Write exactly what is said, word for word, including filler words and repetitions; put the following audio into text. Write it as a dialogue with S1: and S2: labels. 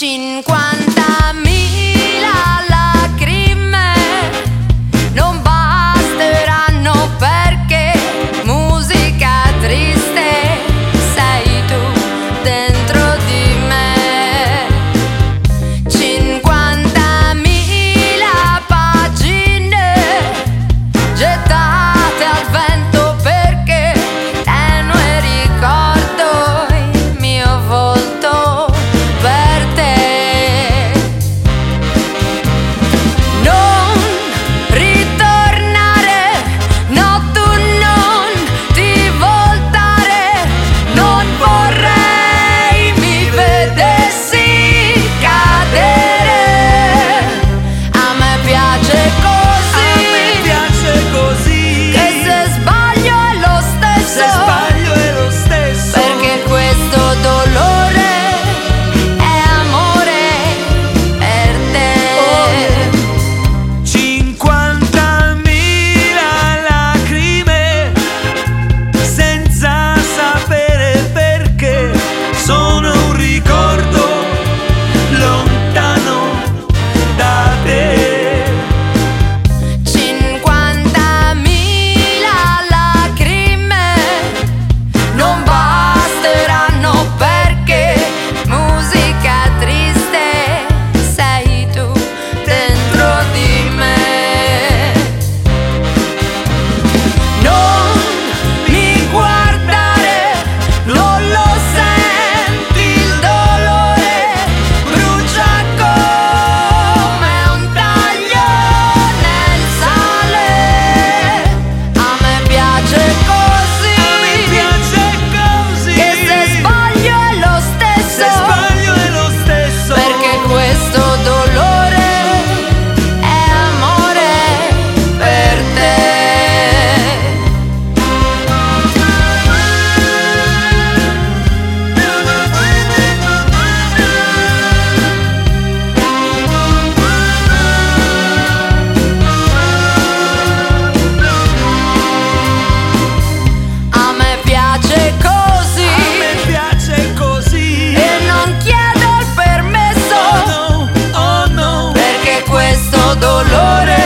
S1: cinquantamila lacrime non basteranno perché musica triste sei tu dentro di me. Cinquantamila pagine gettate al vento perché tenue ricordo il mio volto per te. Non ritornare, no, tu non ti voltare, non vorrei mi vedessi cadere. A me piace così,
S2: A me piace così,
S1: che se sbaglio è lo stesso,
S2: se sbaglio è lo stesso,
S1: perché questo dolore è amore per te.
S2: cinquantamila lacrime senza sapere perché sono un ricordo lontano da te.
S1: Cinquantamila lacrime non basteranno perché musica triste sei tu dentro di me. Non mi guardare, non lo senti il dolore, brucia come un taglio nel sale. A me piace così,
S2: A me piace così,
S1: che se sbaglio è lo stesso,
S2: se sbaglio è lo stesso,
S1: perché questo dolore è amore per te. A me piace così,
S2: a me piace così,
S1: e non chiedo il permesso,
S2: oh no, oh no,
S1: perché questo dolore